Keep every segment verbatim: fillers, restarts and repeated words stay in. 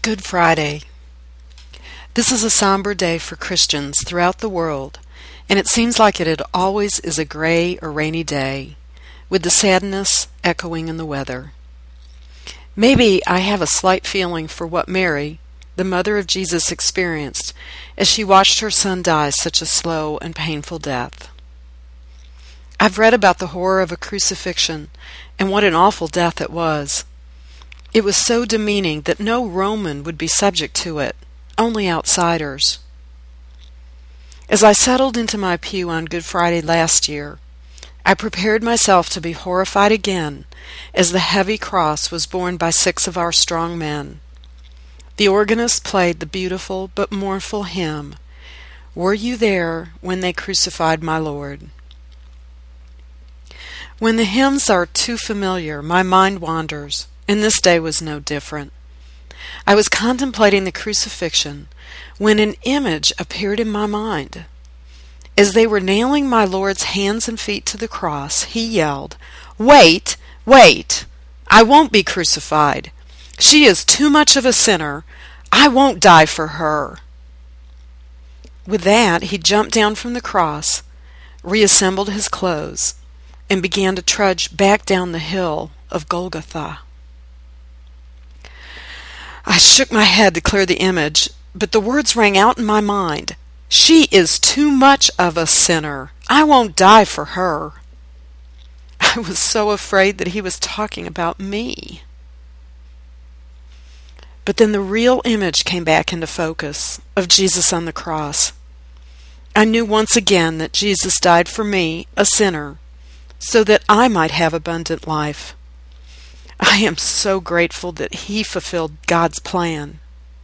Good Friday. This is a somber day for Christians throughout the world, and it seems like it always is a gray or rainy day, with the sadness echoing in the weather. Maybe I have a slight feeling for what Mary, the mother of Jesus, experienced as she watched her son die such a slow and painful death. I've read about the horror of a crucifixion and what an awful death it was. It was so demeaning that no Roman would be subject to it, only outsiders. As I settled into my pew on Good Friday last year, I prepared myself to be horrified again as the heavy cross was borne by six of our strong men. The organist played the beautiful but mournful hymn, "Were you there when they crucified my Lord?" When the hymns are too familiar, my mind wanders, and this day was no different. I was contemplating the crucifixion when an image appeared in my mind. As they were nailing my Lord's hands and feet to the cross, he yelled, "Wait, wait! I won't be crucified. She is too much of a sinner. I won't die for her." With that, he jumped down from the cross, reassembled his clothes, and began to trudge back down the hill of Golgotha. I shook my head to clear the image, but the words rang out in my mind. "She is too much of a sinner. I won't die for her." I was so afraid that he was talking about me. But then the real image came back into focus of Jesus on the cross. I knew once again that Jesus died for me, a sinner, so that I might have abundant life. I am so grateful that he fulfilled God's plan.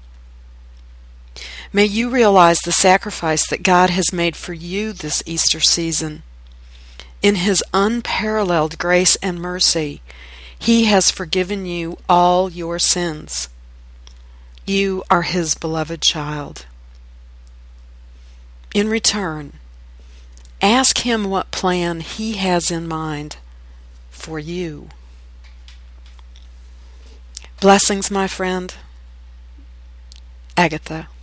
May you realize the sacrifice that God has made for you this Easter season. In his unparalleled grace and mercy, he has forgiven you all your sins. You are his beloved child. In return, ask him what plan he has in mind for you. Blessings, my friend. Agatha.